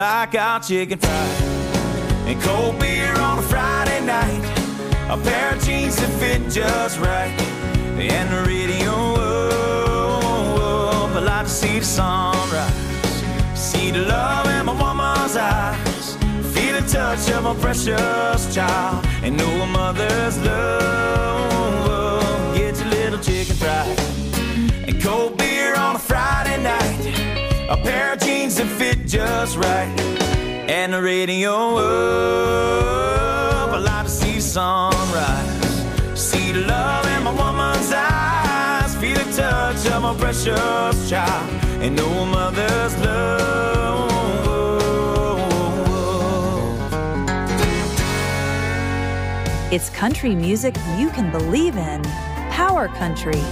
I got chicken fried and cold beer on a Friday night, a pair of jeans that fit just right, and the radio up. I like to see the sunrise, see the love in my woman's eyes, feel the touch of my precious child, and know a mother's love. Get your little chicken fried and cold beer on a Friday night, a pair of jeans that fit just right, and the radio up. I like to see the sunrise, see the love in my woman's eyes, feel the touch of my precious child, and know a mother's love. It's country music you can believe in. Power Country.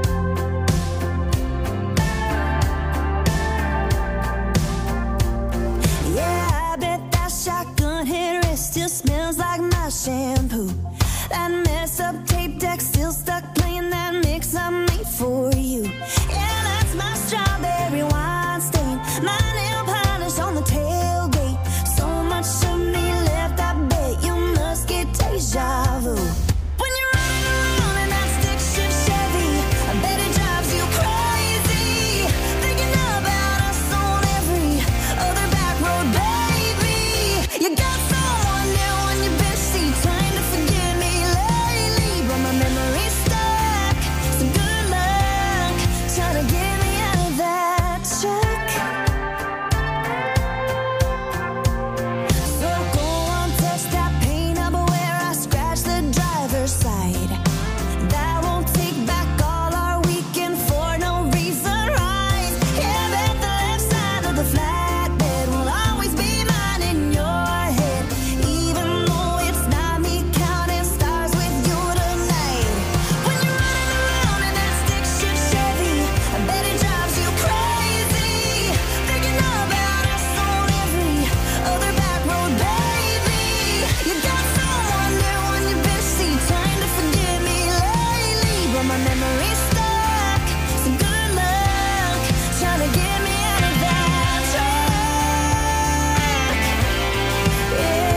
Still smells like my shampoo. That messed up tape deck still stuck playing that mix I made for you. Yeah, that's my strawberry wine stain, my nail polish on the tailgate. So much of me left, I bet you must get deja vu. When you're running around in that stick shift Chevy, I bet it drives you crazy, thinking about us on every other back road, baby. You got trying to forget me lately, but my memory's stuck. So good luck trying to get me out of that check. So go on, touch that paint up where I scratched the driver's side. That won't take back all our weekend for no reason, right? Yeah, bet the left side of the flatbed will always be mine in your head, even though it's not me counting stars with you tonight. When you're running around in that stick shift Chevy, I bet it drives you crazy, thinking about us on every other back road, baby. You got someone new on your bedseat trying to forget me lately, but my memory's stuck. So good luck trying to get me out of that track. Yeah.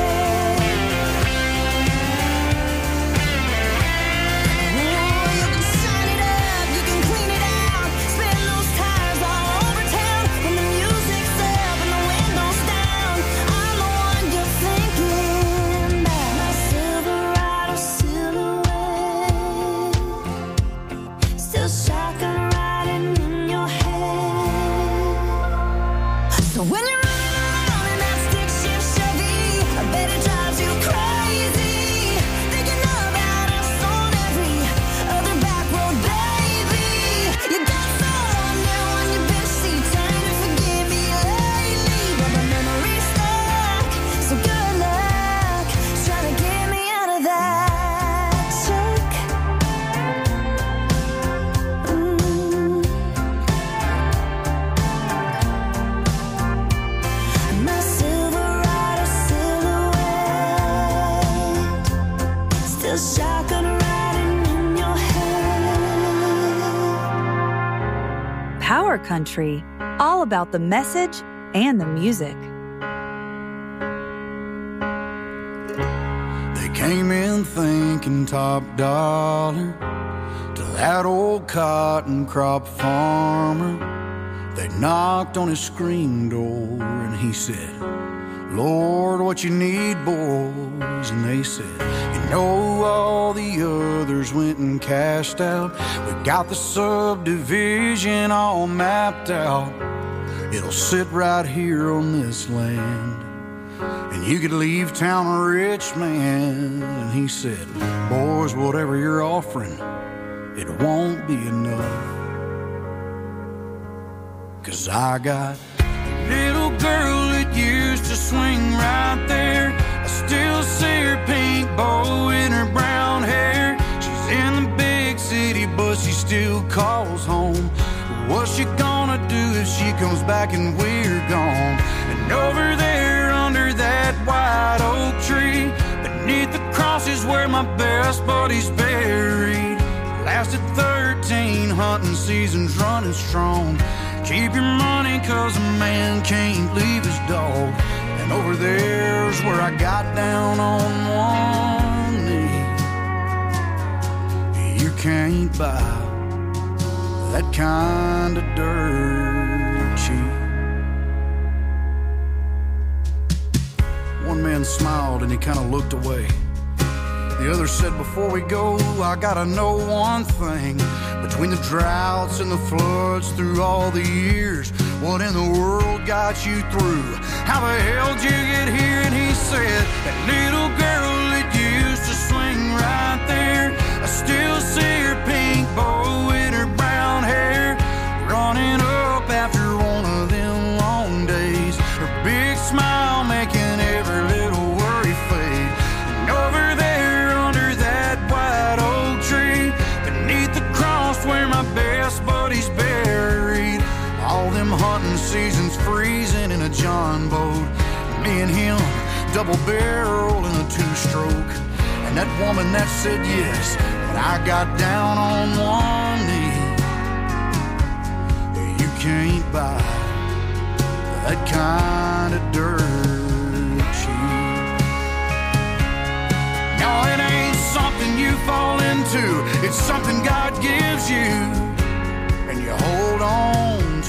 You can shine it up, you can clean it out, spin those tires all over town. When the music's up and the window's down, I'm the one you're thinking about. My Silverado silhouette, still shotgun riding in your head. So when you're running around in that stick shift Chevy, I bet it drives you crazy, thinking about us on every other back road, baby. You got someone new on your bedseat trying to forget me lately, but my memory's stuck. So good luck trying to get me out of that check. My Silverado silhouette, still shotgun riding in your head. Power Country. All about the message and the music. They came in thinking top dollar to that old cotton crop farmer. They knocked on his screen door and he said, Lord, what you need, boys? And they said, you know, all the others went and cashed out. We got the subdivision all mapped out. It'll sit right here on this land, and you could leave town a rich man. And he said, boys, whatever you're offering, it won't be enough. 'Cause I got a little girl that used to swing right there. I still see her pink bow in her brown hair. She's in the big city, but she still calls home. What's she gonna do if she comes back and we're gone? And over there under that white oak tree, beneath the cross is where my best buddy's buried. Lasted 13 hunting seasons running strong. Keep your money, cause a man can't leave his dog. And over there's where I got down on one knee. You can't buy that kind of dirt cheap. One man smiled and he kind of looked away. The other said, before we go, I gotta know one thing. Between the droughts and the floods through all the years, what in the world got you through? How the hell did you get here? And he said, that little girl that used to swing right there, I still see her pink bow in her brown hair, running up after one of them long days, her big smile making every little worry fade. And over there under that white oak tree, beneath the cross where my best buddy's buried, all them hunting seasons freezing in a John boat, me and him double barrel in a two-stroke. And that woman that said yes, but I got down on one knee. You can't buy that kind of dirt cheap. No, it ain't something you fall into, it's something God gives you and you hold on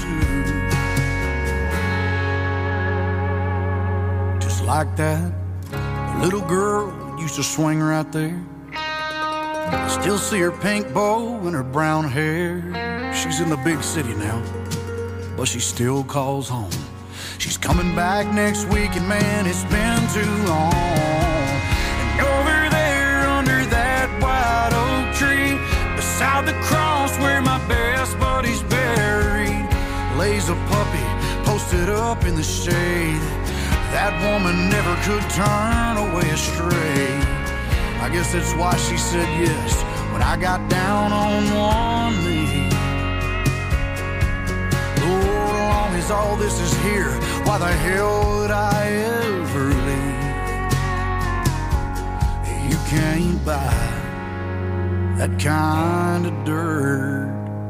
to. Just like that, the little girl used to swing right there. I still see her pink bow and her brown hair. She's in the big city now, but she still calls home. She's coming back next week, and man, it's been too long. And over there under that white oak tree, beside the cross where my best buddy's buried, lays a puppy posted up in the shade. That woman never could turn away astray. I guess that's why she said yes when I got down on one knee. Lord, as long as all this is here, why the hell would I ever leave? You can't buy that kind of dirt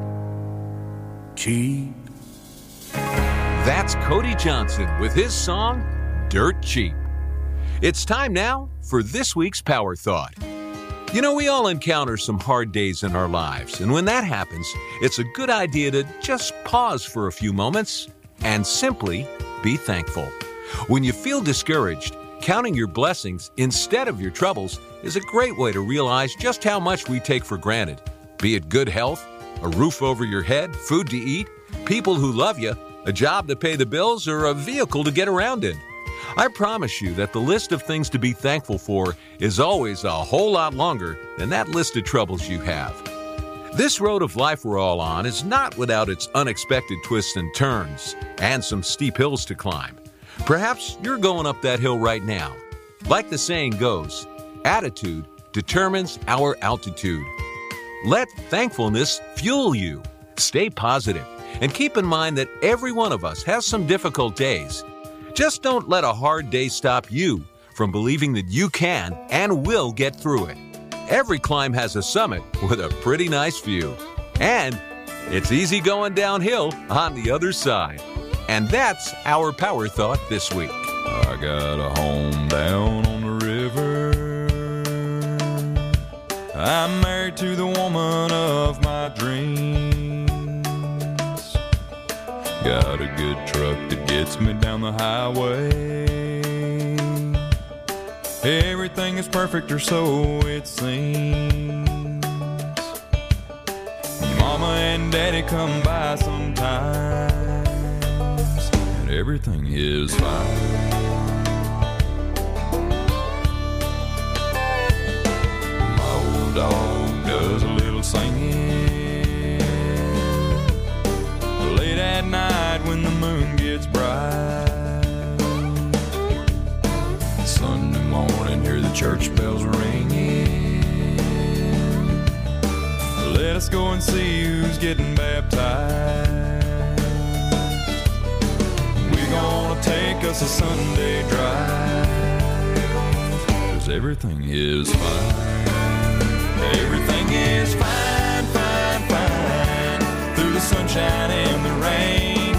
cheap. That's Cody Johnson with his song, Dirt Cheap. It's time now for this week's Power Thought. You know, we all encounter some hard days in our lives, and when that happens, it's a good idea to just pause for a few moments and simply be thankful. When you feel discouraged, counting your blessings instead of your troubles is a great way to realize just how much we take for granted. Be it good health, a roof over your head, food to eat, people who love you, a job to pay the bills, or a vehicle to get around in. I promise you that the list of things to be thankful for is always a whole lot longer than that list of troubles you have. This road of life we're all on is not without its unexpected twists and turns and some steep hills to climb. Perhaps you're going up that hill right now. Like the saying goes, attitude determines our altitude. Let thankfulness fuel you. Stay positive and keep in mind that every one of us has some difficult days. Just don't let a hard day stop you from believing that you can and will get through it. Every climb has a summit with a pretty nice view. And it's easy going downhill on the other side. And that's our Power Thought this week. I got a home down on the river. I'm married to the woman of my dreams. Got a good truck that gets me down the highway. Everything is perfect, or so it seems. Mama and Daddy come by sometimes, and everything is fine. My old dog does a little singing late at night when the moon gets bright. Sunday morning, hear the church bells ringing. Let us go and see who's getting baptized. We're gonna take us a Sunday drive, 'cause everything is fine. Everything is fine, fine, fine, through the sunshine and the rain.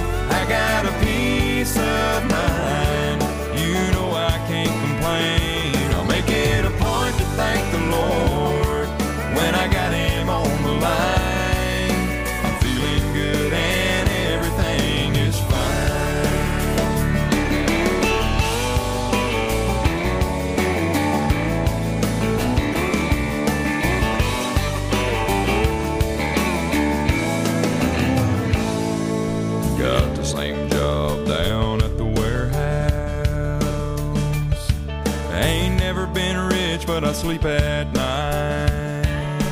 but I sleep at night.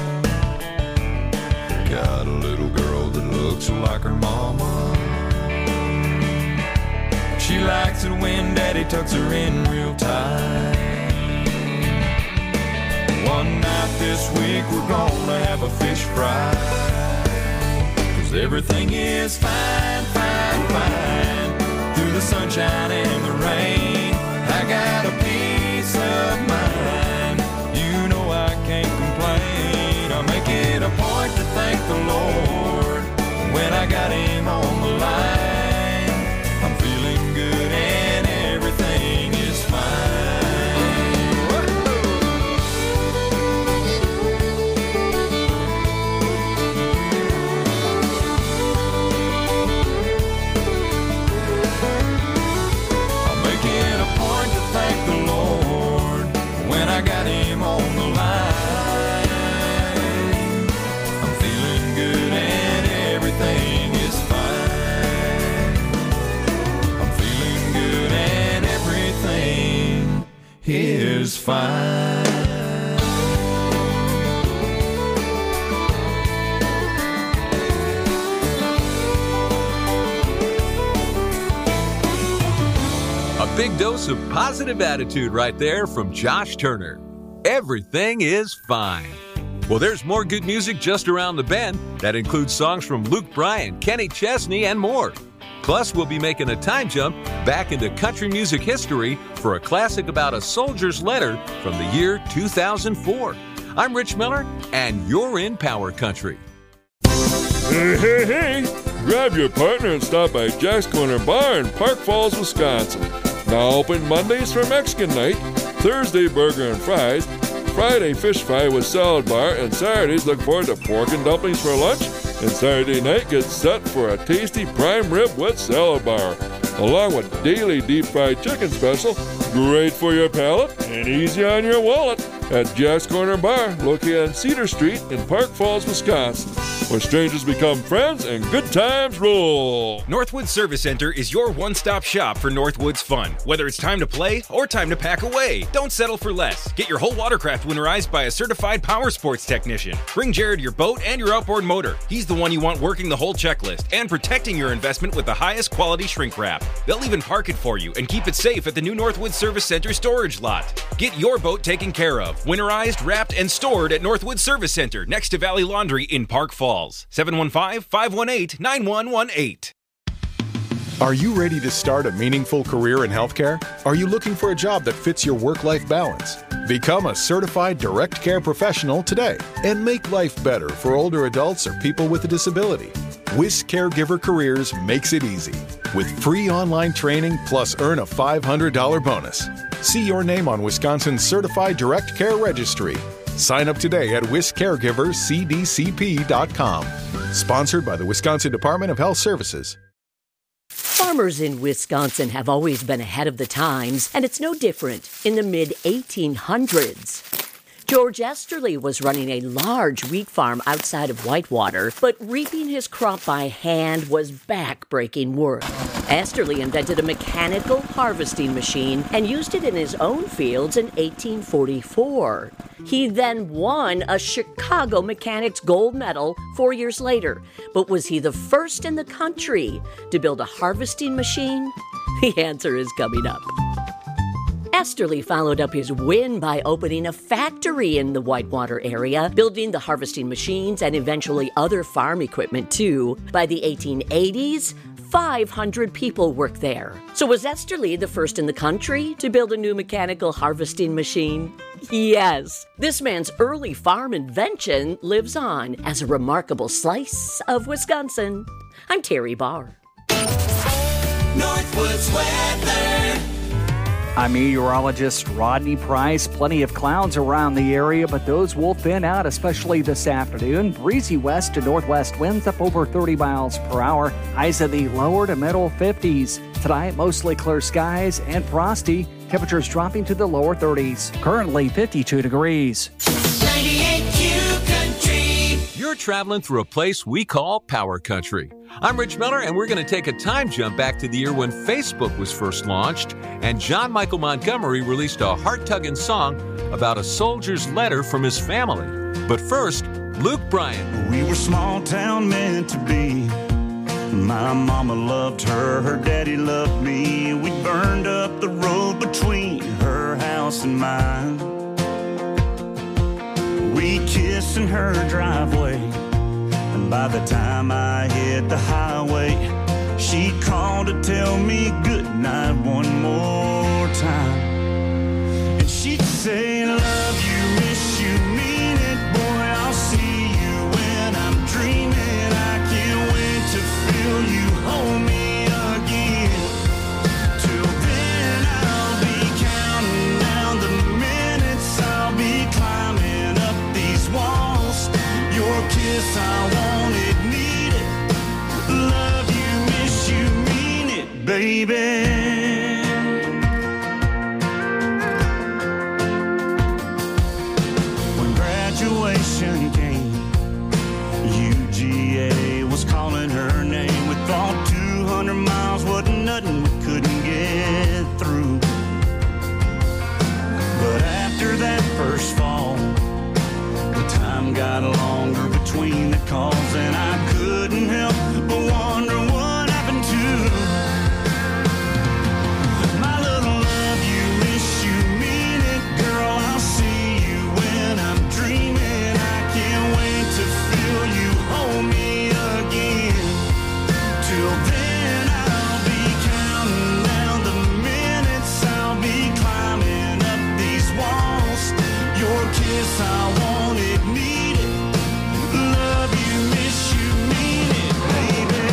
Got a little girl that looks like her mama. She likes it when daddy tucks her in real tight. One night this week we're gonna have a fish fry, 'cause everything is fine, fine, fine. Through the sunshine and the rain, I got a peace of mind. You know I can't complain. I make it a point to thank the Lord when I got him on the line. I'm feeling good and everything is fine. Whoa. I'm making a point to thank the Lord when I got him on the line. I'm feeling good and everything is fine. I'm feeling good and everything is fine. A big dose of positive attitude right there from Josh Turner. Everything is fine. Well, there's more good music just around the bend. That includes songs from Luke Bryan, Kenny Chesney, and more. Plus, we'll be making a time jump back into country music history for a classic about a soldier's letter from the year 2004. I'm Rich Miller, and you're in Power Country. Hey, hey, hey! Grab your partner and stop by Jack's Corner Bar in Park Falls, Wisconsin. Now open Mondays for Mexican night, Thursday burger and fries, Friday fish fry with salad bar, and Saturdays look forward to pork and dumplings for lunch, and Saturday night gets set for a tasty prime rib with salad bar, along with daily deep fried chicken special, great for your palate and easy on your wallet, at Jack's Corner Bar, located on Cedar Street in Park Falls, Wisconsin, where strangers become friends and good times roll. Northwoods Service Center is your one-stop shop for Northwoods fun. Whether it's time to play or time to pack away, don't settle for less. Get your whole watercraft winterized by a certified power sports technician. Bring Jared your boat and your outboard motor. He's the one you want working the whole checklist and protecting your investment with the highest quality shrink wrap. They'll even park it for you and keep it safe at the new Northwoods Service Center storage lot. Get your boat taken care of, winterized, wrapped, and stored at Northwoods Service Center next to Valley Laundry in Park Falls. 715-518-9118. Are you ready to start a meaningful career in healthcare? Are you looking for a job that fits your work-life balance? Become a certified direct care professional today and make life better for older adults or people with a disability. WIS Caregiver Careers makes it easy with free online training plus earn a $500 bonus. See your name on Wisconsin's Certified Direct Care Registry. Sign up today at wiscaregivercdcp.com. Sponsored by the Wisconsin Department of Health Services. Farmers in Wisconsin have always been ahead of the times, and it's no different in the mid-1800s. George Esterly was running a large wheat farm outside of Whitewater, but reaping his crop by hand was back-breaking work. Esterly invented a mechanical harvesting machine and used it in his own fields in 1844. He then won a Chicago Mechanics Gold Medal 4 years later. But was he the first in the country to build a harvesting machine? The answer is coming up. Esterly followed up his win by opening a factory in the Whitewater area, building the harvesting machines and eventually other farm equipment too. By the 1880s, 500 people worked there. So was Esterly the first in the country to build a new mechanical harvesting machine? Yes. This man's early farm invention lives on as a remarkable slice of Wisconsin. I'm Terry Barr. Northwoods weather. I'm meteorologist Rodney Price. Plenty of clouds around the area, but those will thin out, especially this afternoon. Breezy west to northwest winds up over 30 miles per hour. Highs in the lower to middle 50s. Tonight, mostly clear skies and frosty. Temperatures dropping to the lower 30s. Currently 52 degrees. 98Q Country. You're traveling through a place we call Power Country. I'm Rich Miller, and we're going to take a time jump back to the year when Facebook was first launched, and John Michael Montgomery released a heart-tugging song about a soldier's letter from his family. But first, Luke Bryan. We were small town meant to be. My mama loved her, her daddy loved me. We burned up the road between her house and mine. We kissed in her driveway, and by the time I hit the highway, she called to tell me goodnight one more time. And she'd say, love you, miss you, mean it, boy, I'll see you when I'm dreaming. I can't wait to feel you hold me again. Till then I'll be counting down the minutes, I'll be climbing up these walls. Your kiss, I want it, need it. Love you, miss you, mean it, baby. When graduation came, UGA was calling her name. We thought 200 miles wasn't nothing, we couldn't get through. But after that first fall, the time got longer between the calls, and I couldn't help but wonder what happened to my little love you, miss you, mean it, girl, I'll see you when I'm dreaming. I can't wait to feel you hold me again. Till then I'll be counting down the minutes, I'll be climbing up these walls. Your kiss, I want it, need it. Love you, miss you, mean it, baby.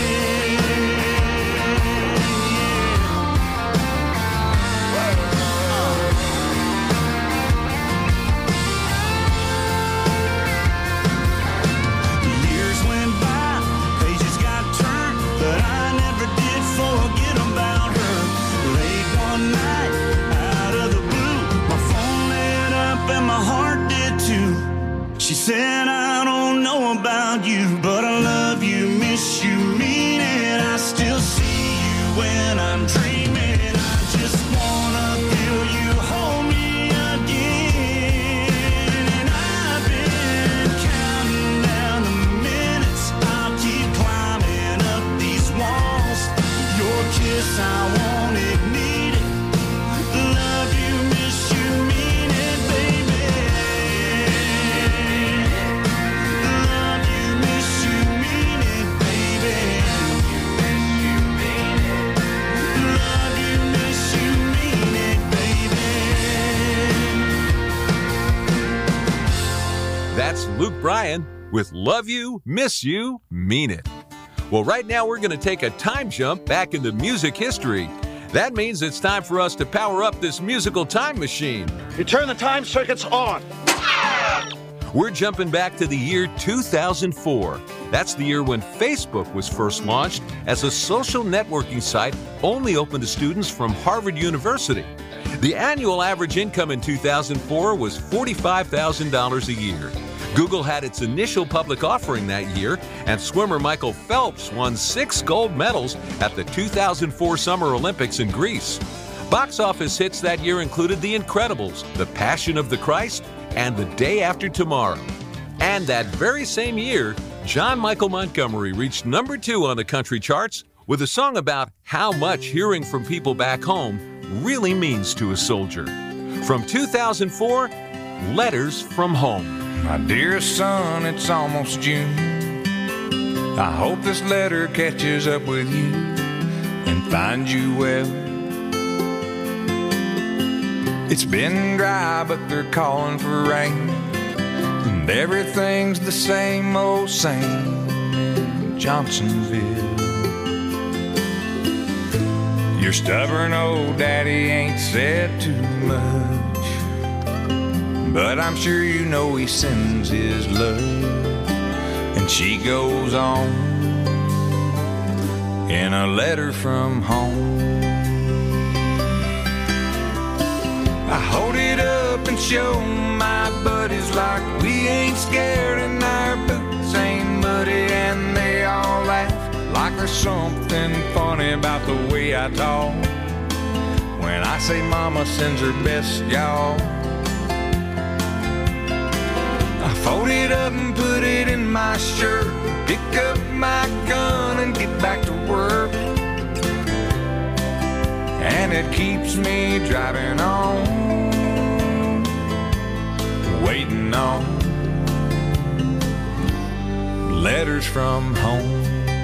Years went by, pages got turned, but I never did forget about her. Late one night, out of the blue, my phone lit up and my heart did too. She said, I don't know about you, but I love you, miss you, mean it. I still see you when I'm dreaming. I just wanna feel you hold me again. And I've been counting down the minutes, I'll keep climbing up these walls. Your kiss, I want it, need it. Love you, miss you, mean it, baby. Love you, miss you, mean it, baby. Love you, miss you, mean it, baby. That's Luke Bryan with Love You, Miss You, Mean It. Well, right now we're going to take a time jump back into music history. That means it's time for us to power up this musical time machine. You turn the time circuits on. We're jumping back to the year 2004. That's the year when Facebook was first launched as a social networking site only open to students from Harvard University. The annual average income in 2004 was $45,000 a year. Google had its initial public offering that year, and swimmer Michael Phelps won 6 gold medals at the 2004 Summer Olympics in Greece. Box office hits that year included The Incredibles, The Passion of the Christ, and The Day After Tomorrow. And that very same year, John Michael Montgomery reached number 2 on the country charts with a song about how much hearing from people back home really means to a soldier. From 2004, Letters from Home. My dearest son, it's almost June. I hope this letter catches up with you and finds you well. It's been dry, but they're calling for rain, and everything's the same old same in Johnsonville. Your stubborn old daddy ain't said too much, but I'm sure you know he sends his love. And she goes on in a letter from home. I hold it up and show my buddies like we ain't scared and our boots ain't muddy, and they all laugh like there's something funny about the way I talk when I say mama sends her best, y'all. fold it up and put it in my shirt, pick up my gun and get back to work. And it keeps me driving on, waiting on letters from home.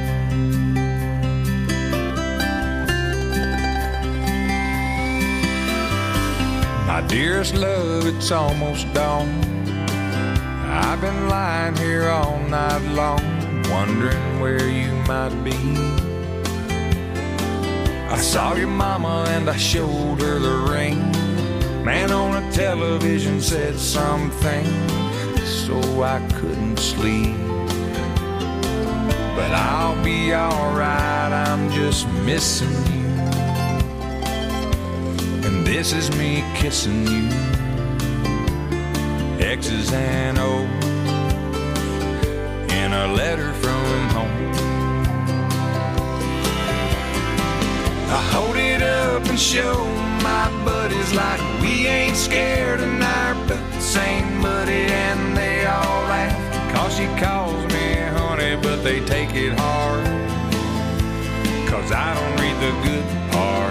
My dearest love, it's almost dawn. I've been lying here all night long, wondering where you might be. I saw your mama and I showed her the ring. Man on a television said something, so I couldn't sleep. But I'll be alright, I'm just missing you. And this is me kissing you, X's and O's, in a letter from home. I hold it up and show my buddies like we ain't scared and our boots ain't muddy, and they all laugh, cause she calls me honey, but they take it hard, cause I don't read the good part.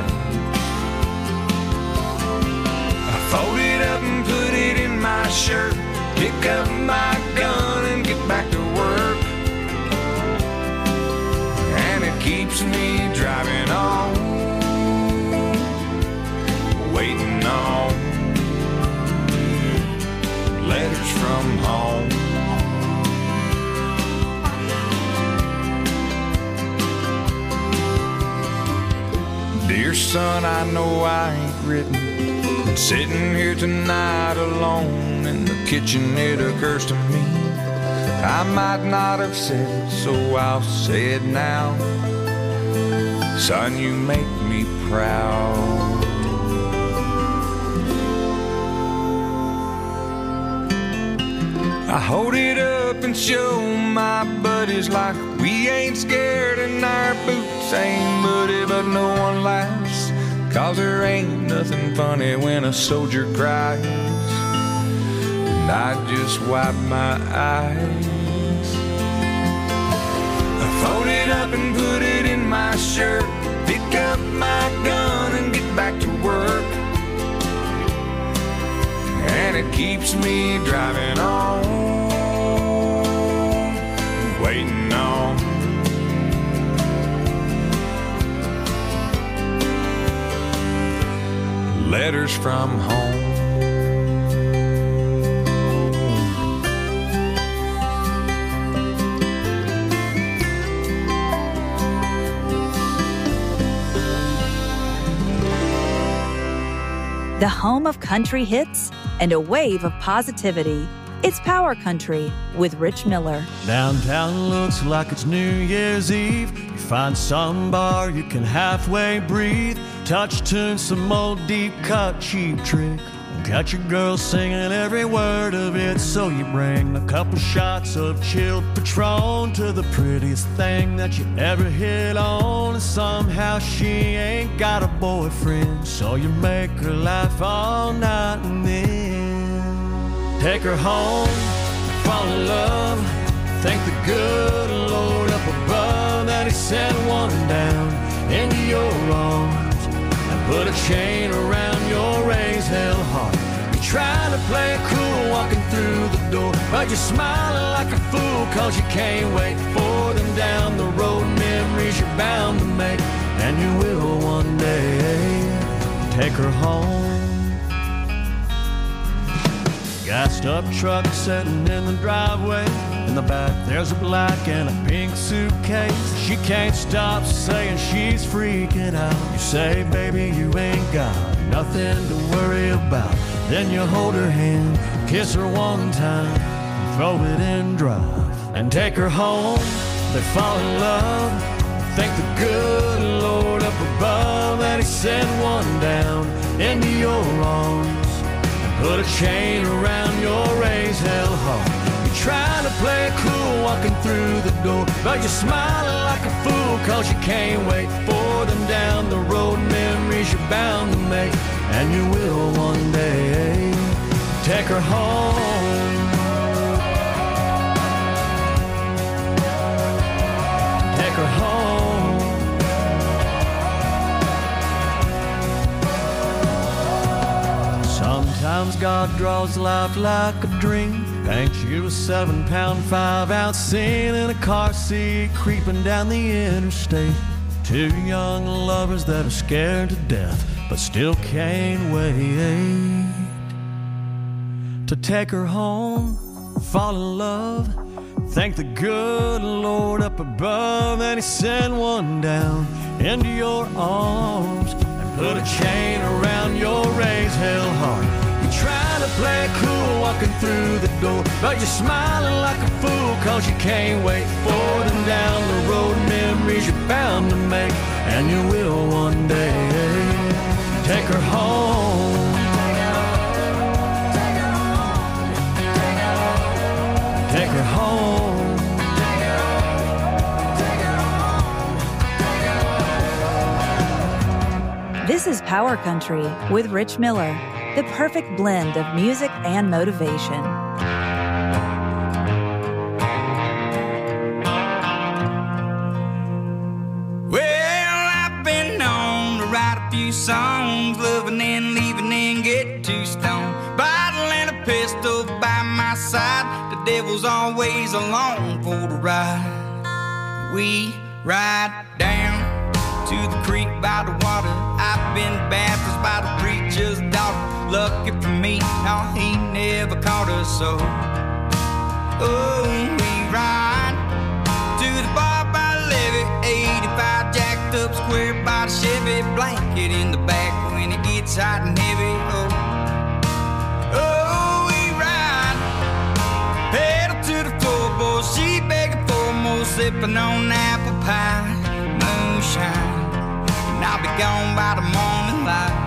I fold it up and put it in my shirt, pick up my gun and get back to work. And it keeps me driving on, waiting on letters from home. Dear son, I know I ain't written, and sitting here tonight alone in the kitchen, it occurs to me I might not have said it, so I'll say it now. Son, you make me proud. I hold it up and show my buddies like we ain't scared and our boots ain't muddy, but no one laughs, cause there ain't nothing funny when a soldier cries. And I just wipe my eyes. I fold it up and put it in my shirt, pick up my gun and get back to work. And it keeps me driving on, waiting on letters from home. The home of country hits and a wave of positivity. It's Power Country with Rich Miller. Downtown looks like it's New Year's Eve. You find some bar you can halfway breathe, touch tune some old deep cut cheap trick, got your girl singing every word of it. So you bring a couple shots of chilled Patron to the prettiest thing that you ever hit on, and somehow she ain't got a boyfriend, so you make her laugh all night and then take her home, fall in love, thank the good Lord up above that he sent one down into your arms and put a chain around your raised hell heart. You try to play it cool walking through the door, but you're smiling like a fool cause you can't wait for them down the road, memories you're bound to make, and you will one day take her home. Gassed up truck sitting in the driveway. In the back there's a black and a pink suitcase. She can't stop saying she's freaking out. You say, baby, you ain't got nothing to worry about. Then you hold her hand, kiss her one time, throw it in drive, and take her home. They fall in love, thank the good Lord up above that he sent one down into your arms, put a chain around your raised hell heart. You're trying to play it cool walking through the door, but you're smiling like a fool cause you can't wait for them down the road, memories you're bound to make, and you will one day take her home. Sometimes God draws life like a dream. Thanks you to 7-pound, 5-ounce sin in a car seat, creeping down the interstate. Two young lovers that are scared to death, but still can't wait to take her home, fall in love, thank the good Lord up above, and He sent one down into your arms and put a chain around your raised hell heart. You're trying to play it cool walking through the door, but you're smiling like a fool 'cause you can't wait for them down the road. Memories you're bound to make, and you will one day. Take her home. Take her home. This is Power Country with Rich Miller, the perfect blend of music and motivation. Well, I've been known to write a few songs, loving and leaving and get too stoned. Bottle and a pistol by my side, the devil's always along for the ride. We ride down to the creek by the water. I've been baptized by the preacher's daughter. Lucky for me, no, he never caught us so. Oh, we ride to the bar by the levee, 85 jacked up square by the Chevy, blanket in the back when it gets hot and heavy. Oh, we ride, pedal to the floorboard, she begging for more, sipping on apple pie, moonshine. I'll be gone by the morning light.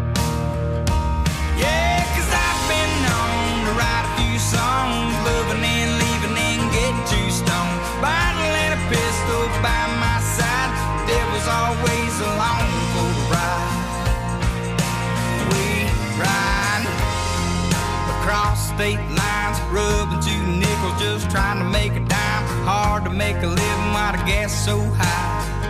Yeah, 'cause I've been known to write a few songs, loving and leaving and get too stoned. Bottle and a pistol by my side, devil's always along for the ride. We ride across state lines, rubbing 2 nickels, just trying to make a dime. Hard to make a living while the gas is so high.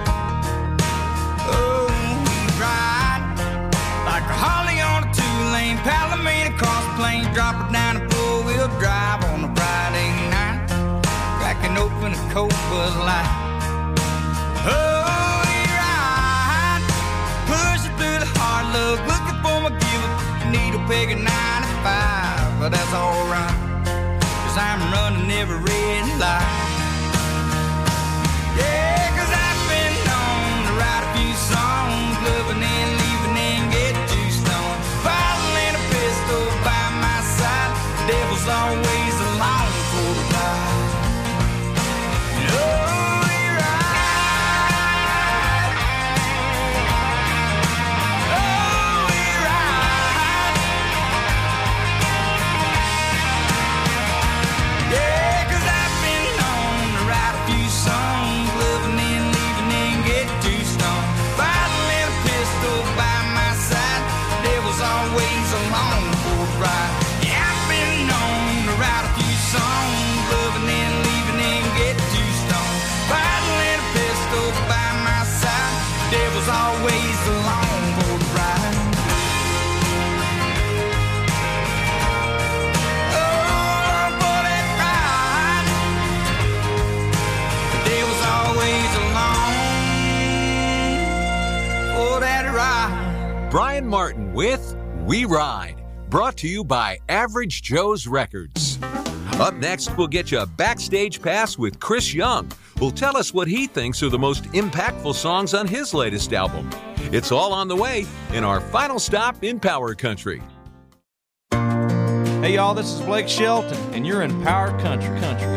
Oh, we ride like a Harley on a 2-lane, Palomino cross plain, drop it down a 4-wheel drive on a Friday night, cracking open a cold Bud Light. Oh, we ride, pushing through the hard luck, looking for my gift, needle peg at 95, but that's alright, 'cause I'm running every red light. Yeah, 'cause I've been known to write a few songs, loving and leaving and get too stoned. Bottle and a pistol by my side, devil's always along for the ride. Oh, we ride. Oh, we ride. Yeah, 'cause I've been known to write a few songs, loving and leaving and get too stoned. Bottle and a pistol by my side, devil's always along for the ride. Yeah, I've been known to write a few songs, loving and leaving and get too stoned. Bottle and a pistol by my side, devil's always along for the ride. Oh, for that ride, the devil's always along for that ride. Brian Martin with We Ride, brought to you by Average Joe's Records. Up next, we'll get you a backstage pass with Chris Young, who'll tell us what he thinks are the most impactful songs on his latest album. It's all on the way in our final stop in Power Country. Hey y'all, this is Blake Shelton, and you're in Power Country.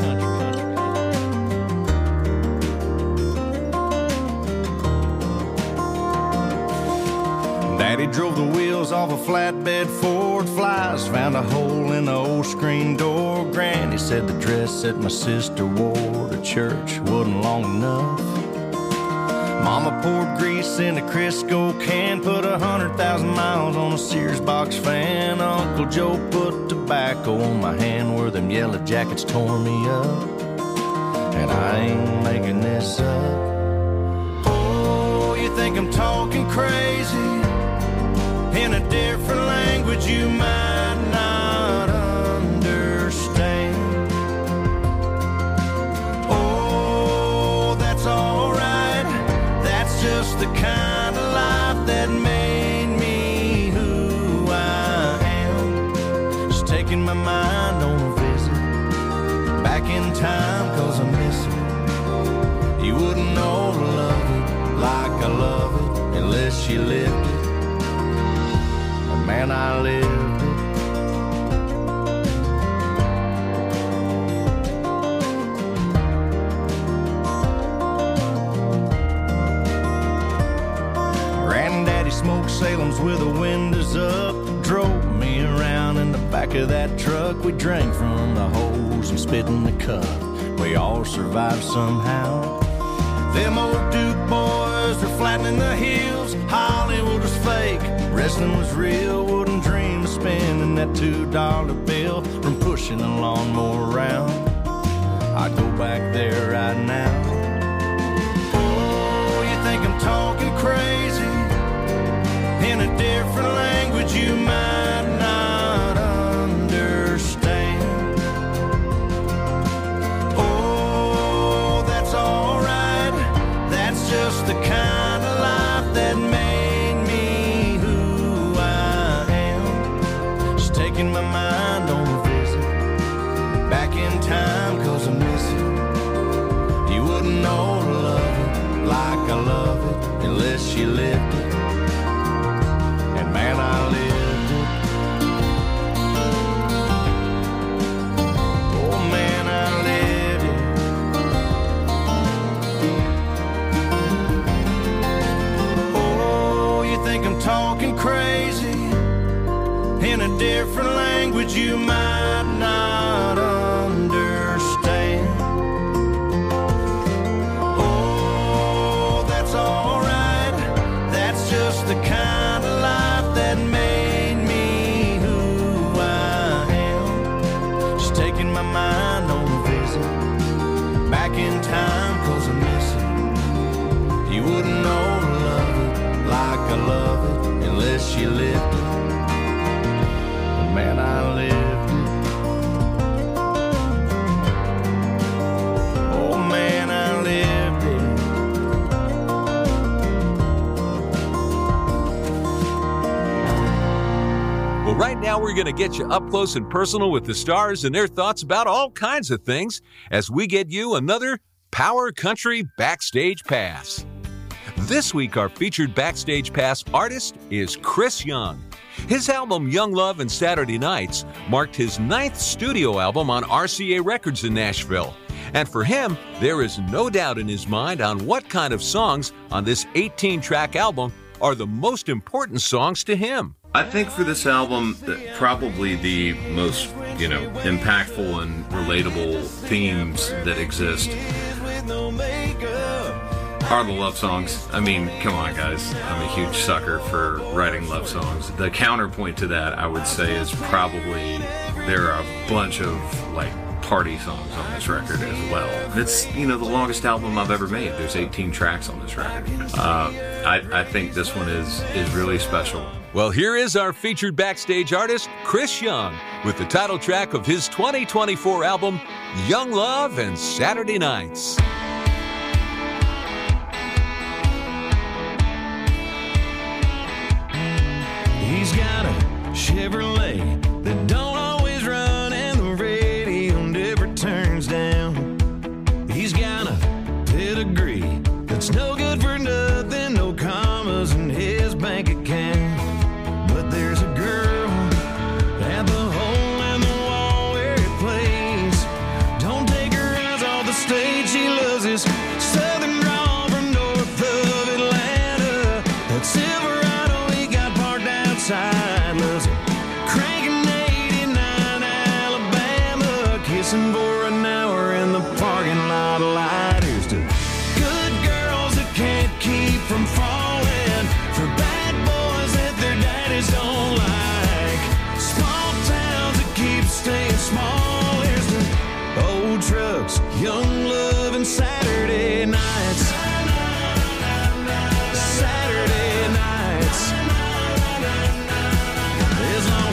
Daddy drove the wheels off a flatbed Ford Flies, found a hole in the old screen door. Granny said the dress that my sister wore to church wasn't long enough. Mama poured grease in a Crisco can, put 100,000 miles on a Sears box fan. Uncle Joe put tobacco on my hand where them yellow jackets tore me up. And I ain't making this up. Oh, you think I'm talking crazy in a different language? language you might not understand. Oh, that's alright. That's just the kind of life that made me who I am. Just taking my mind on a visit back in time, 'cause I miss it. You wouldn't know to love it like I love it unless you lived it. And man, I lived it. Granddaddy smoked Salems with the windows up, drove me around in the back of that truck. We drank from the hose and spit in the cup. We all survived somehow. Them old Duke boys were flattening the heels. Hollywood was fake, wrestling was real. Wouldn't dream of spending that $2 bill from pushing a lawnmower around. I'd go back there right now. Oh, you think I'm talking crazy in a different language you might not understand. Oh, that's alright. That's just the kind of life that made me who I am. Just taking my mind on a visit back in time, 'cause I miss it. You wouldn't know to love it like I love it unless you lived it. And man, I lived it. Oh man, I lived it. Oh, you think I'm talking crazy in a different language you might not understand. Oh, that's alright. That's just the kind of life that made me who I am. Just taking my mind on a visit back in time, 'cause I miss it. You wouldn't know to love it like I love it unless you lived it. Man, I lived it. Oh man, I lived it. Well, right now we're going to get you up close and personal with the stars and their thoughts about all kinds of things as we get you another Power Country Backstage Pass. This week, our featured Backstage Pass artist is Chris Young. His album Young Love and Saturday Nights marked his 9th studio album on RCA Records in Nashville. And for him, there is no doubt in his mind on what kind of songs on this 18-track album are the most important songs to him. I think for this album, probably the most, impactful and relatable themes that exist are the love songs. I mean, come on, guys. I'm a huge sucker for writing love songs. The counterpoint to that, I would say, is probably there are a bunch of, party songs on this record as well. It's, the longest album I've ever made. There's 18 tracks on this record. I think this one is really special. Well, here is our featured backstage artist, Chris Young, with the title track of his 2024 album, Young Love and Saturday Nights. He's got a Chevrolet that don't always run and the radio never turns down. He's got a pedigree that's no good for nothing, no commas in his bank account. But there's a girl at the hole in the wall where he plays. Don't take her eyes off the stage, she loves his southern drawl from north of Atlanta. That Silverado he got parked outside, loves it. Cranking 89 Alabama, kissing for an hour in the parking lot light. Here's to good girls that can't keep from falling, for bad boys that their daddies don't like, small towns that keep staying small. Here's to old trucks, young love, and Saturday nights. Saturday nights. As long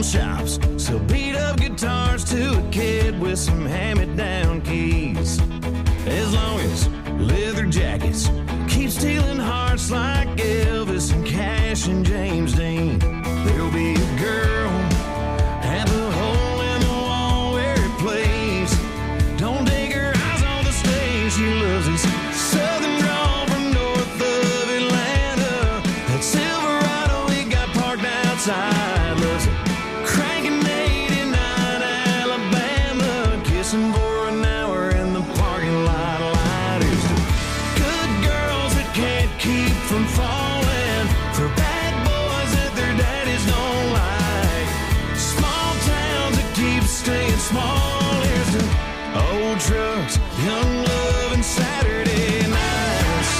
shops sell beat-up guitars to a kid with some hand-me-down keys. As long as leather jackets keep stealing hearts like Elvis and Cash and James Dean, there'll be a girl at the hole in the wall where it plays. Don't take her eyes off the stage. She loves this southern drawl from north of Atlanta. That Silverado we got parked outside. Loves it cranking 89 Alabama, kissing for an hour in the parking lot. Lighters to good girls that can't keep from falling for bad boys that their daddies don't like. Small towns that keep staying small. Here's to old trucks, young love, and Saturday nights.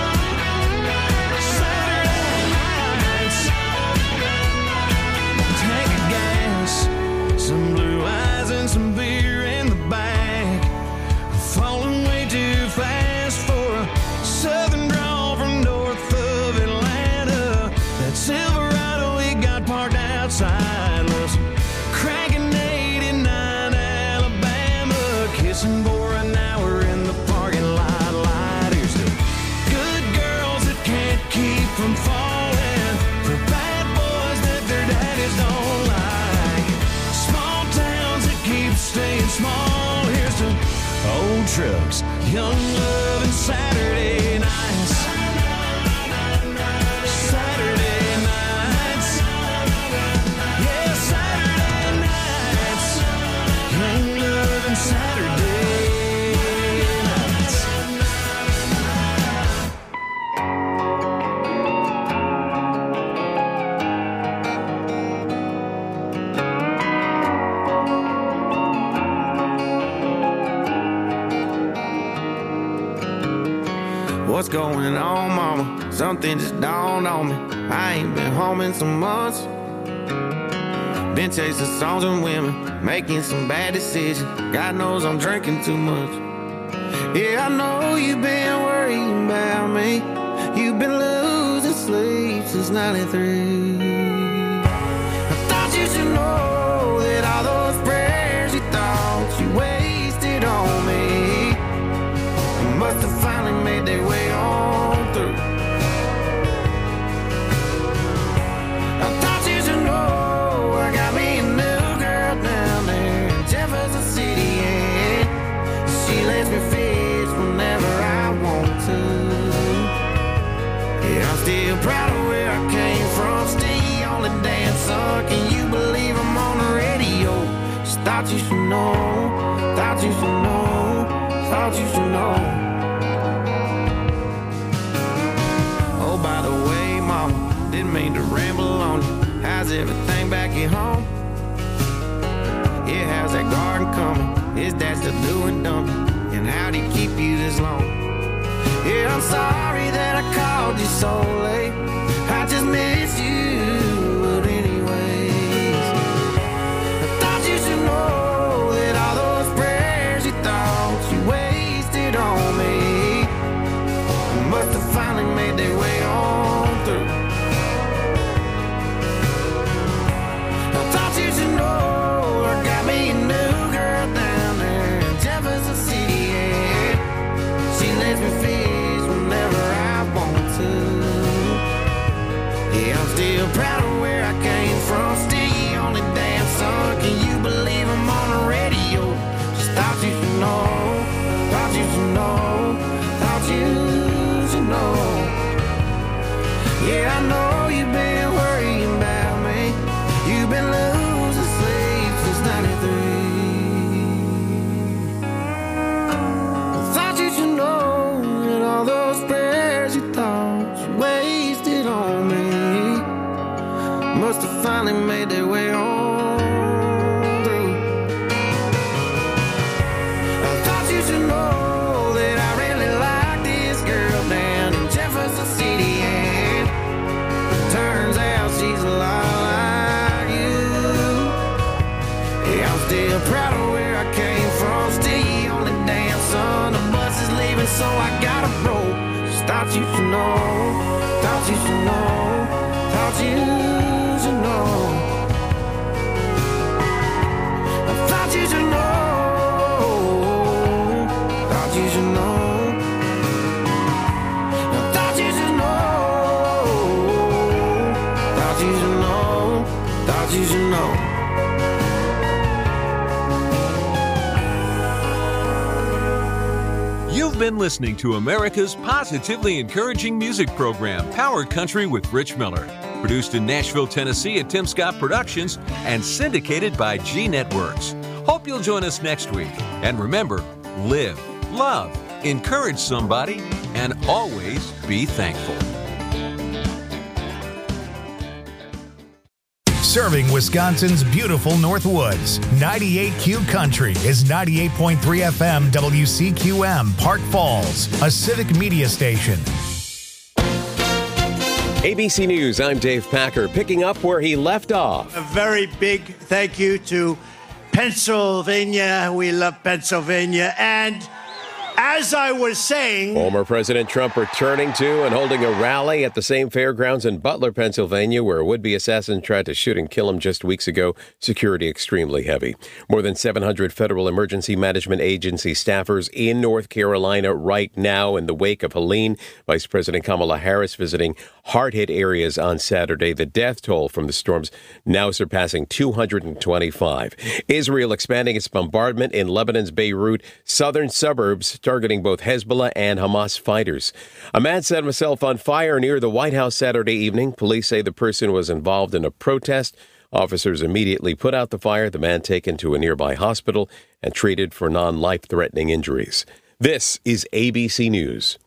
Saturday nights. Tank of gas, some blue eyes, and some beer in the back. Falling way too fast for a southern drawl from north of Atlanta. That Silverado we got parked outside. Loves cranking 89 Alabama, kissing for an hour in the parking lot. Lighters to good girls that can't keep from falling for bad boys that their daddies don't like. Small towns that keep staying small. Here's to old trucks, young love, and Saturday nights. Saturday nights. Yeah, Saturday nights. Young love and Saturday nights. What's going on, mama? Something just dawned on me. I ain't been home in some months. Been chasing songs and women, making some bad decisions. God knows I'm drinking too much. Yeah, I know you've been worrying about me. You've been losing sleep since 93. I thought you should know that all those prayers you thought you wasted on me must have finally made their way on through. I thought you should know I got me a new girl down there in Jefferson City, and she lets me fish whenever I want to. Yeah, I'm still proud of where I came from. Still the only damn son. Can you believe I'm on the radio? Just thought you should know. Thought you should know. Thought you should know. By the way, mama, didn't mean to ramble on you. How's everything back at home? Yeah, how's that garden coming? Is dad still doing dumping? And how'd he keep you this long? Yeah, I'm sorry that I called you so late. I just miss you, but anyways, I thought you should know that all those prayers you thought you wasted on me must have finally made their way on through. I thought you should know I got me a new girl down there in Jefferson City, yeah. She lets me fish whenever I want to. Yeah, I'm still proud of where I came from. Still the only damn son. Can you believe I'm on the radio? Just thought you should know. Thought you should know. Thought you should know. Yeah, I know you've been worrying about me. You've been losing sleep since 93. I thought you should know that all those prayers you thought you wasted on me must have finally made their way on through. I thought you should know that I really like this girl down in Jefferson City, and turns out she's a lot like you. Yeah, I'm still proud of where I came from. Still the only damn son. The bus is leaving, so I gotta roll. Just thought you should know. Thought you should know. Thought you should know. thought you should know. You've been listening to America's positively encouraging music program, Power Country with Rich Miller. Produced in Nashville, Tennessee at Tim Scott Productions and syndicated by G Networks. Hope you'll join us next week. And remember, live, love, encourage somebody, and always be thankful. Serving Wisconsin's beautiful North Woods, 98Q Country is 98.3 FM WCQM, Park Falls, a civic media station. ABC News, I'm Dave Packer, picking up where he left off. A very big thank you to Pennsylvania. We love Pennsylvania. And as I was saying, former President Trump returning to and holding a rally at the same fairgrounds in Butler, Pennsylvania, where a would-be assassin tried to shoot and kill him just weeks ago. Security extremely heavy. More than 700 Federal Emergency Management Agency staffers in North Carolina right now in the wake of Helene. Vice President Kamala Harris visiting hard-hit areas on Saturday. The death toll from the storms now surpassing 225. Israel expanding its bombardment in Lebanon's Beirut southern suburbs, targeting both Hezbollah and Hamas fighters. A man set himself on fire near the White House Saturday evening. Police say the person was involved in a protest. Officers immediately put out the fire. The man taken to a nearby hospital and treated for non-life-threatening injuries. This is ABC News.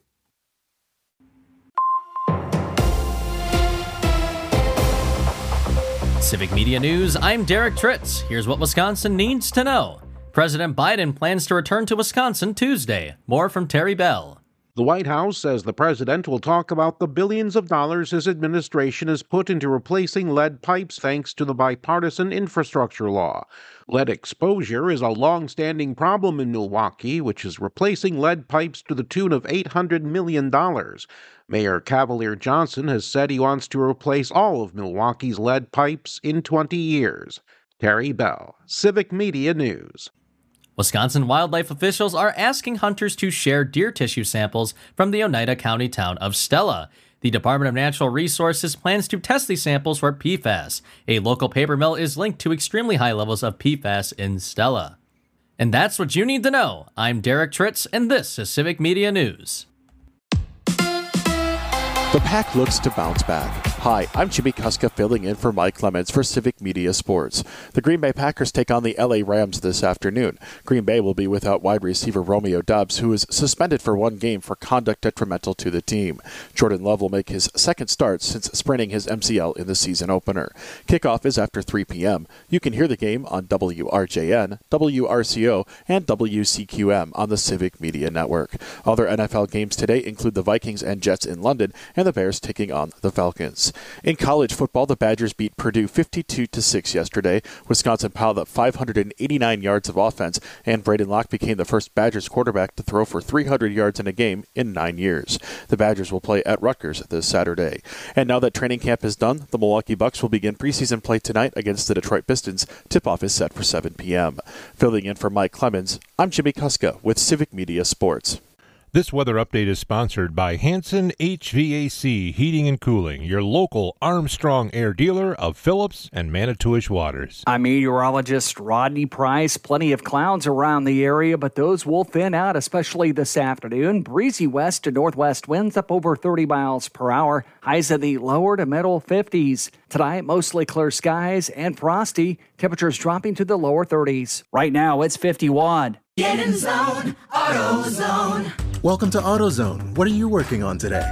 Civic Media News, I'm Derek Tritz. Here's what Wisconsin needs to know. President Biden plans to return to Wisconsin Tuesday. More from Terry Bell. The White House says the president will talk about the billions of dollars his administration has put into replacing lead pipes thanks to the bipartisan infrastructure law. Lead exposure is a long-standing problem in Milwaukee, which is replacing lead pipes to the tune of $800 million. Mayor Cavalier Johnson has said he wants to replace all of Milwaukee's lead pipes in 20 years. Terry Bell, Civic Media News. Wisconsin wildlife officials are asking hunters to share deer tissue samples from the Oneida County town of Stella. The Department of Natural Resources plans to test these samples for PFAS. A local paper mill is linked to extremely high levels of PFAS in Stella. And that's what you need to know. I'm Derek Tritz, and this is Civic Media News. The Pack looks to bounce back. Hi, I'm Jimmy Kuska filling in for Mike Clements for Civic Media Sports. The Green Bay Packers take on the LA Rams this afternoon. Green Bay will be without wide receiver Romeo Doubs, who is suspended for one game for conduct detrimental to the team. Jordan Love will make his second start since spraining his MCL in the season opener. Kickoff is after 3 p.m. You can hear the game on WRJN, WRCO, and WCQM on the Civic Media Network. Other NFL games today include the Vikings and Jets in London, and the Bears taking on the Falcons. In college football, the Badgers beat Purdue 52-6 yesterday. Wisconsin piled up 589 yards of offense, and Braden Locke became the first Badgers quarterback to throw for 300 yards in a game in 9 years. The Badgers will play at Rutgers this Saturday. And now that training camp is done, the Milwaukee Bucks will begin preseason play tonight against the Detroit Pistons. Tip-off is set for 7 p.m. Filling in for Mike Clemens, I'm Jimmy Kuska with Civic Media Sports. This weather update is sponsored by Hanson HVAC Heating and Cooling, your local Armstrong Air dealer of Phillips and Manitowish Waters. I'm meteorologist Rodney Price. Plenty of clouds around the area, but those will thin out, especially this afternoon. Breezy west to northwest winds up over 30 miles per hour. Highs in the lower to middle 50s. Tonight, mostly clear skies and frosty. Temperatures dropping to the lower 30s. Right now, it's 51. Get in zone, AutoZone. Welcome to AutoZone. What are you working on today?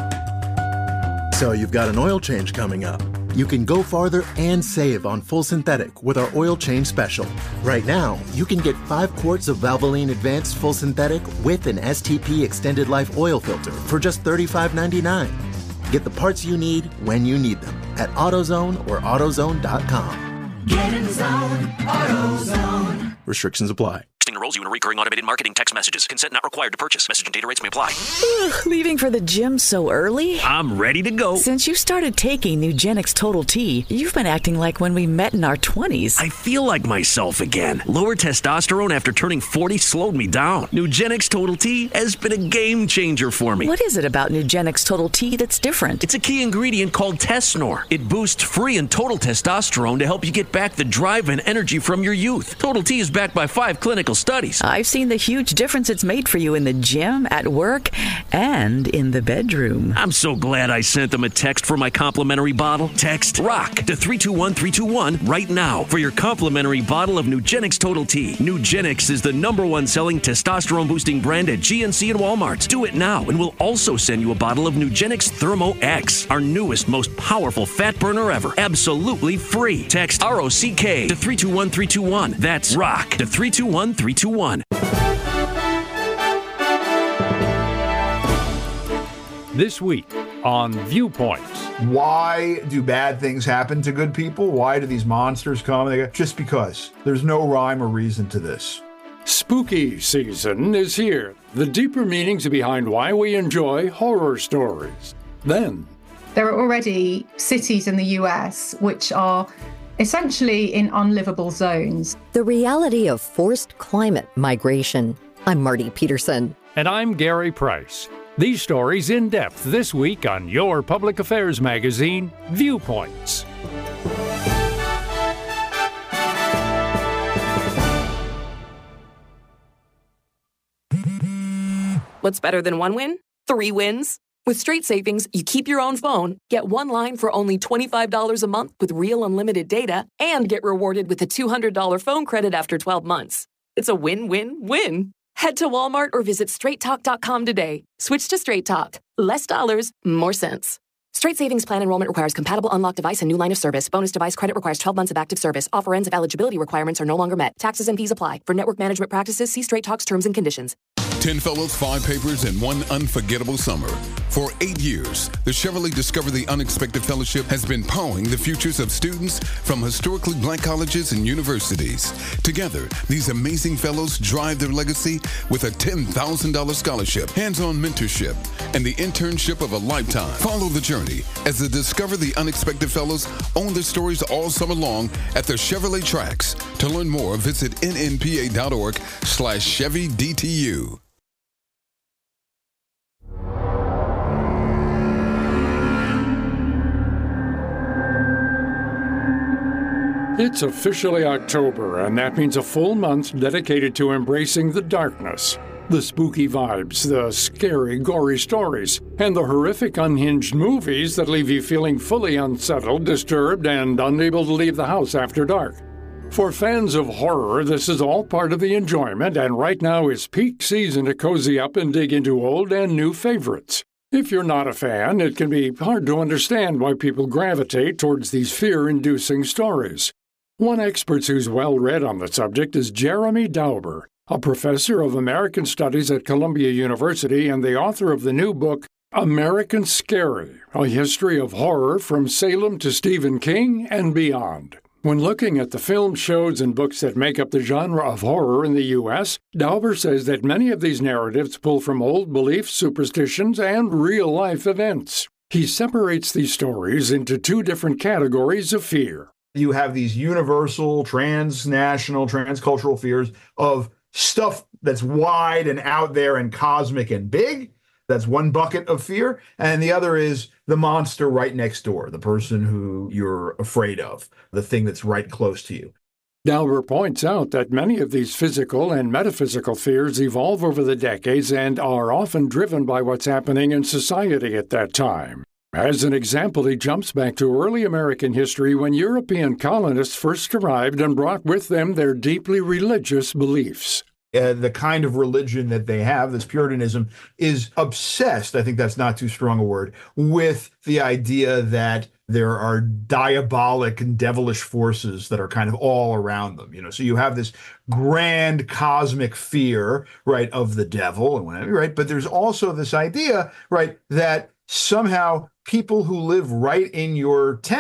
So you've got an oil change coming up. You can go farther and save on full synthetic with our oil change special. Right now, you can get 5 quarts of Valvoline Advanced Full Synthetic with an STP Extended Life oil filter for just $35.99. Get the parts you need when you need them at AutoZone or AutoZone.com. Get in zone, AutoZone. Restrictions apply. Texting enrolls you in recurring automated marketing text messages. Consent not required to purchase. Message and data rates may apply. Leaving for the gym so early? I'm ready to go. Since you started taking Nugenix Total T, you've been acting like when we met in our 20s. I feel like myself again. Lower testosterone after turning 40 slowed me down. Nugenix Total T has been a game changer for me. What is it about Nugenix Total T that's different? It's a key ingredient called Tesnor. It boosts free and total testosterone to help you get back the drive and energy from your youth. Total T is backed by 5 clinical studies. I've seen the huge difference it's made for you in the gym, at work, and in the bedroom. I'm so glad I sent them a text for my complimentary bottle. Text ROCK to 321321 right now for your complimentary bottle of Nugenix Total T. Nugenix is the #1 selling testosterone boosting brand at GNC and Walmart. Do it now, and we'll also send you a bottle of Nugenix Thermo X, our newest, most powerful fat burner ever. Absolutely free. Text ROCK to 321321. That's ROCK to 321321. This week on Viewpoints. Why do bad things happen to good people? Why do these monsters come? They go, just because. There's no rhyme or reason to this. Spooky season is here. The deeper meanings behind why we enjoy horror stories. Then, there are already cities in the US which are essentially in unlivable zones. The reality of forced climate migration. I'm Marty Peterson. And I'm Gary Price. These stories in depth this week on your public affairs magazine, Viewpoints. What's better than one win? 3 wins. With Straight Savings, you keep your own phone, get one line for only $25 a month with real unlimited data, and get rewarded with a $200 phone credit after 12 months. It's a win-win-win. Head to Walmart or visit straighttalk.com today. Switch to Straight Talk. Less dollars, more sense. Straight Savings Plan enrollment requires compatible unlocked device and new line of service. Bonus device credit requires 12 months of active service. Offer ends if eligibility requirements are no longer met. Taxes and fees apply. For network management practices, see Straight Talk's terms and conditions. 10 fellows, 5 papers, and 1 unforgettable summer. For 8 years, the Chevrolet Discover the Unexpected Fellowship has been powering the futures of students from historically black colleges and universities. Together, these amazing fellows drive their legacy with a $10,000 scholarship, hands-on mentorship, and the internship of a lifetime. Follow the journey as the Discover the Unexpected Fellows own their stories all summer long at the Chevrolet tracks. To learn more, visit nnpa.org/ChevyDTU. It's officially October, and that means a full month dedicated to embracing the darkness, the spooky vibes, the scary, gory stories, and the horrific, unhinged movies that leave you feeling fully unsettled, disturbed, and unable to leave the house after dark. For fans of horror, this is all part of the enjoyment, and right now is peak season to cozy up and dig into old and new favorites. If you're not a fan, it can be hard to understand why people gravitate towards these fear-inducing stories. One expert who's well-read on the subject is Jeremy Dauber, a professor of American Studies at Columbia University and the author of the new book, American Scary, A History of Horror from Salem to Stephen King and Beyond. When looking at the films, shows, and books that make up the genre of horror in the U.S., Dauber says that many of these narratives pull from old beliefs, superstitions, and real-life events. He separates these stories into 2 different categories of fear. You have these universal, transnational, transcultural fears of stuff that's wide and out there and cosmic and big. That's one bucket of fear. And the other is the monster right next door, the person who you're afraid of, the thing that's right close to you. Dauber points out that many of these physical and metaphysical fears evolve over the decades and are often driven by what's happening in society at that time. As an example, he jumps back to early American history when European colonists first arrived and brought with them their deeply religious beliefs. The kind of religion that they have, this Puritanism, is obsessed, I think that's not too strong a word, with the idea that there are diabolic and devilish forces that are kind of all around them. So you have this grand cosmic fear, right, of the devil and whatever, right? But there's also this idea, right, that somehow people who live right in your town,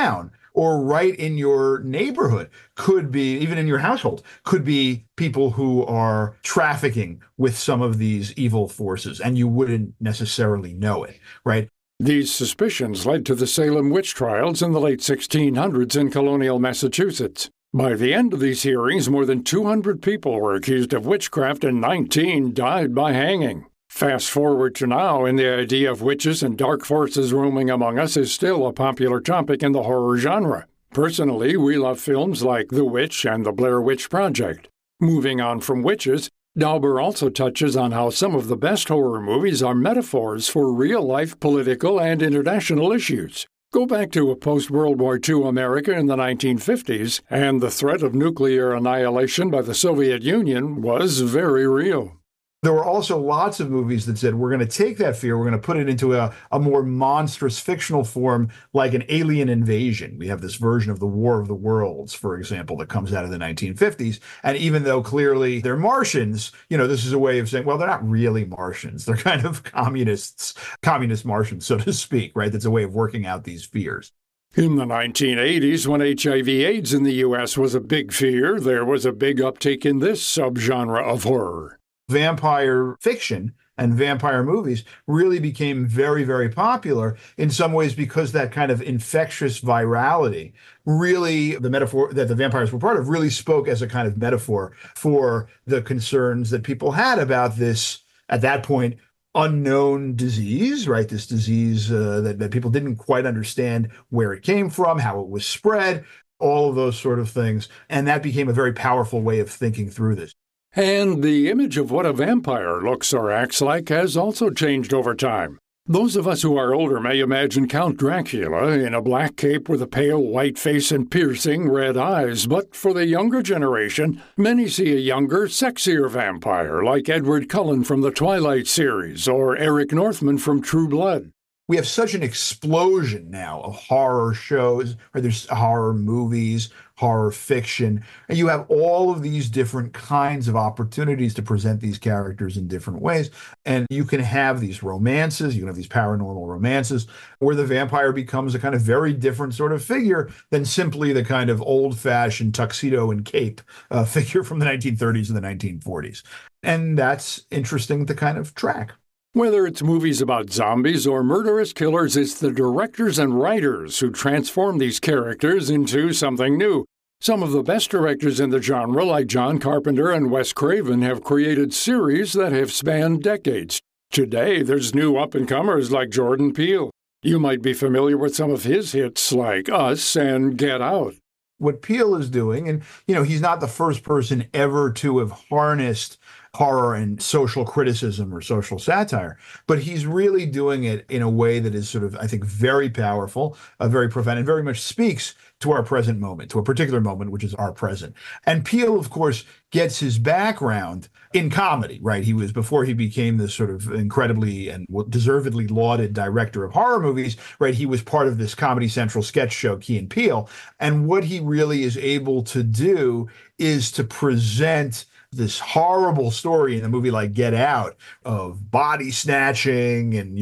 or right in your neighborhood, could be, even in your household, could be people who are trafficking with some of these evil forces, and you wouldn't necessarily know it, right? These suspicions led to the Salem witch trials in the late 1600s in colonial Massachusetts. By the end of these hearings, more than 200 people were accused of witchcraft and 19 died by hanging. Fast forward to now, and the idea of witches and dark forces roaming among us is still a popular topic in the horror genre. Personally, we love films like The Witch and The Blair Witch Project. Moving on from witches, Dauber also touches on how some of the best horror movies are metaphors for real-life political and international issues. Go back to a post-World War II America in the 1950s, and the threat of nuclear annihilation by the Soviet Union was very real. There were also lots of movies that said, we're going to take that fear, we're going to put it into a more monstrous fictional form, like an alien invasion. We have this version of the War of the Worlds, for example, that comes out of the 1950s. And even though clearly they're Martians, this is a way of saying, well, they're not really Martians. They're kind of communist Martians, so to speak, right? That's a way of working out these fears. In the 1980s, when HIV/AIDS in the U.S. was a big fear, there was a big uptake in this subgenre of horror. Vampire fiction and vampire movies really became very, very popular in some ways because that kind of infectious virality, really the metaphor that the vampires were part of, really spoke as a kind of metaphor for the concerns that people had about this, at that point, unknown disease, right? This disease that people didn't quite understand where it came from, how it was spread, all of those sort of things. And that became a very powerful way of thinking through this. And the image of what a vampire looks or acts like has also changed over time. Those of us who are older may imagine Count Dracula in a black cape with a pale white face and piercing red eyes, but for the younger generation, many see a younger, sexier vampire like Edward Cullen from the Twilight series or Eric Northman from True Blood. We have such an explosion now of horror shows, or there's horror movies, horror fiction, and you have all of these different kinds of opportunities to present these characters in different ways. And you can have these romances, you can have these paranormal romances, where the vampire becomes a kind of very different sort of figure than simply the kind of old-fashioned tuxedo and cape figure from the 1930s and the 1940s. And that's interesting to kind of track. Whether it's movies about zombies or murderous killers, it's the directors and writers who transform these characters into something new. Some of the best directors in the genre, like John Carpenter and Wes Craven, have created series that have spanned decades. Today, there's new up-and-comers like Jordan Peele. You might be familiar with some of his hits like Us and Get Out. What Peele is doing, and he's not the first person ever to have harnessed horror and social criticism or social satire, but he's really doing it in a way that is sort of, I think, very powerful, very profound, and very much speaks to our present moment, to a particular moment, which is our present. And Peele, of course, gets his background in comedy, right? He was, before he became this sort of incredibly and deservedly lauded director of horror movies, right? He was part of this Comedy Central sketch show, Key and Peele. And what he really is able to do is to present this horrible story in a movie like Get Out of body snatching and,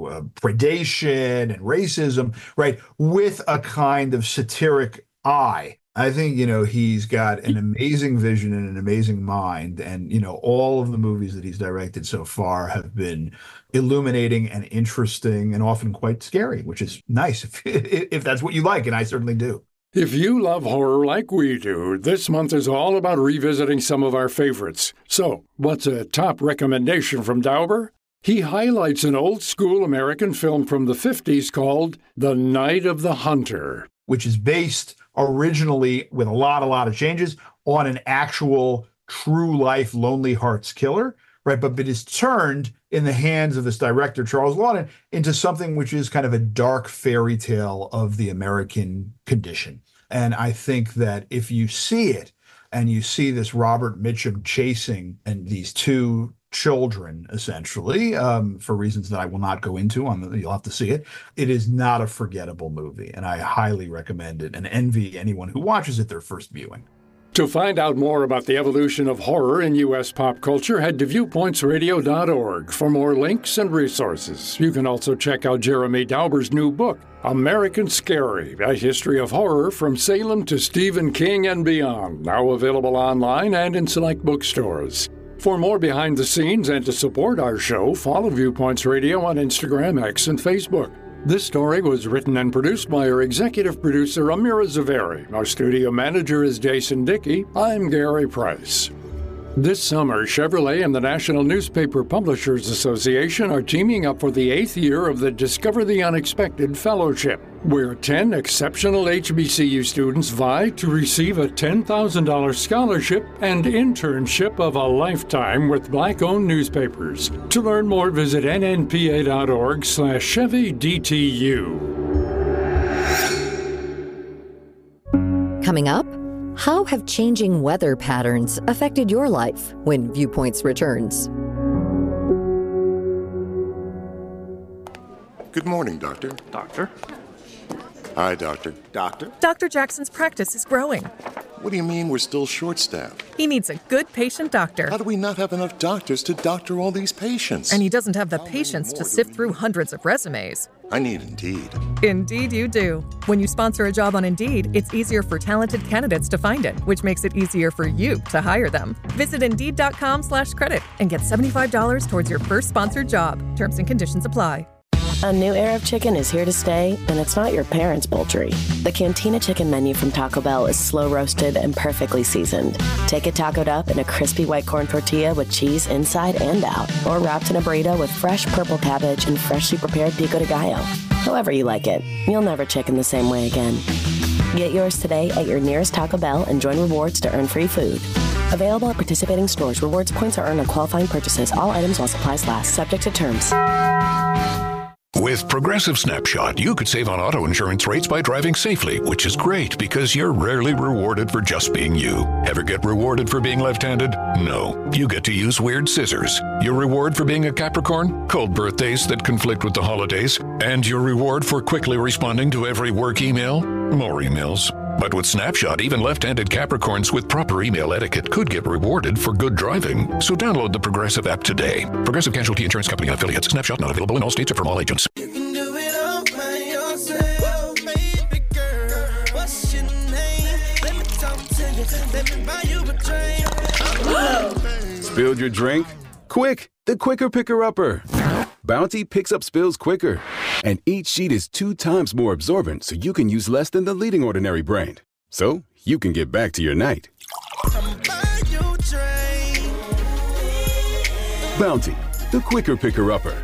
predation and racism, right, with a kind of satiric eye. I think, he's got an amazing vision and an amazing mind. And, all of the movies that he's directed so far have been illuminating and interesting and often quite scary, which is nice if that's what you like. And I certainly do. If you love horror like we do, this month is all about revisiting some of our favorites. So, what's a top recommendation from Dauber? He highlights an old-school American film from the 50s called The Night of the Hunter, which is based originally, with a lot of changes, on an actual true-life Lonely Hearts Killer, right? But it is turned in the hands of this director, Charles Laughton, into something which is kind of a dark fairy tale of the American condition. And I think that if you see it, and you see this Robert Mitchum chasing and these two children, essentially, for reasons that I will not go into, you'll have to see it. It is not a forgettable movie, and I highly recommend it and envy anyone who watches it their first viewing. To find out more about the evolution of horror in U.S. pop culture, head to viewpointsradio.org for more links and resources. You can also check out Jeremy Dauber's new book, American Scary, A History of Horror from Salem to Stephen King and Beyond, now available online and in select bookstores. For more behind the scenes and to support our show, follow Viewpoints Radio on Instagram, X, and Facebook. This story was written and produced by our executive producer, Amira Zaveri. Our studio manager is Jason Dickey. I'm Gary Price. This summer, Chevrolet and the National Newspaper Publishers Association are teaming up for the 8th year of the Discover the Unexpected Fellowship, where 10 exceptional HBCU students vie to receive a $10,000 scholarship and internship of a lifetime with Black-owned newspapers. To learn more, visit nnpa.org/ChevyDTU. Coming up, how have changing weather patterns affected your life when Viewpoints returns? Good morning, Doctor. Doctor? Hi, Doctor. Doctor? Dr. Jackson's practice is growing. What do you mean we're still short-staffed? He needs a good patient doctor. How do we not have enough doctors to doctor all these patients? And he doesn't have the patience to sift through hundreds of resumes. I need Indeed. Indeed you do. When you sponsor a job on Indeed, it's easier for talented candidates to find it, which makes it easier for you to hire them. Visit Indeed.com/credit and get $75 towards your first sponsored job. Terms and conditions apply. A new era of chicken is here to stay, and it's not your parents' poultry. The Cantina Chicken menu from Taco Bell is slow roasted and perfectly seasoned. Take it tacoed up in a crispy white corn tortilla with cheese inside and out, or wrapped in a burrito with fresh purple cabbage and freshly prepared pico de gallo. However you like it, you'll never chicken the same way again. Get yours today at your nearest Taco Bell and join rewards to earn free food. Available at participating stores. Rewards points are earned on qualifying purchases. All items while supplies last. Subject to terms. With Progressive Snapshot, you could save on auto insurance rates by driving safely, which is great because you're rarely rewarded for just being you. Ever get rewarded for being left-handed? No. You get to use weird scissors. Your reward for being a Capricorn? Cold birthdays that conflict with the holidays. And your reward for quickly responding to every work email? More emails. But with Snapshot, even left-handed Capricorns with proper email etiquette could get rewarded for good driving. So download the Progressive app today. Progressive Casualty Insurance Company and affiliates. Snapshot not available in all states or from all agents. You can do it all by yourself, baby girl. What's your name? Let me talk to you. Let me buy you a drink. Spilled your drink? Quick, the Quicker Picker-Upper. Bounty picks up spills quicker, and each sheet is 2 times more absorbent, so you can use less than the leading ordinary brand. So you can get back to your night. Bounty, the Quicker Picker-Upper.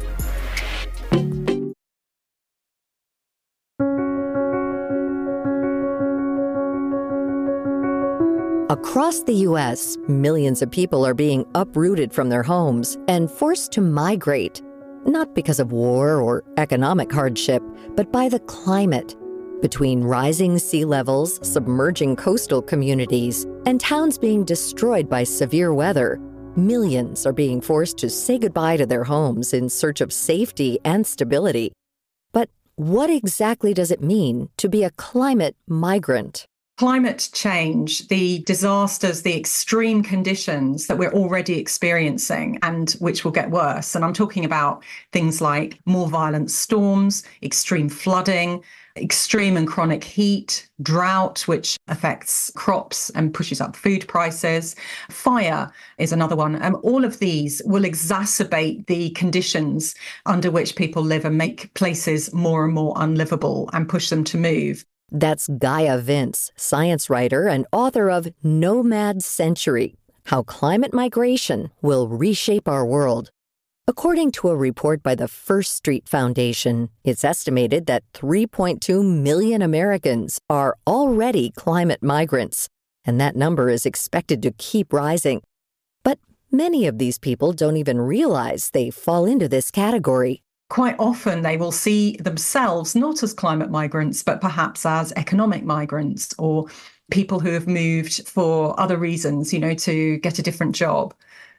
Across the U.S., millions of people are being uprooted from their homes and forced to migrate, not because of war or economic hardship, but by the climate. Between rising sea levels, submerging coastal communities, and towns being destroyed by severe weather, millions are being forced to say goodbye to their homes in search of safety and stability. But what exactly does it mean to be a climate migrant? Climate change, the disasters, the extreme conditions that we're already experiencing and which will get worse. And I'm talking about things like more violent storms, extreme flooding, extreme and chronic heat, drought, which affects crops and pushes up food prices. Fire is another one. All of these will exacerbate the conditions under which people live and make places more and more unlivable and push them to move. That's Gaia Vince, science writer and author of Nomad Century: How Climate Migration Will Reshape Our World. According to a report by the First Street Foundation, it's estimated that 3.2 million Americans are already climate migrants, and that number is expected to keep rising. But many of these people don't even realize they fall into this category. Quite often they will see themselves not as climate migrants, but perhaps as economic migrants or people who have moved for other reasons, to get a different job.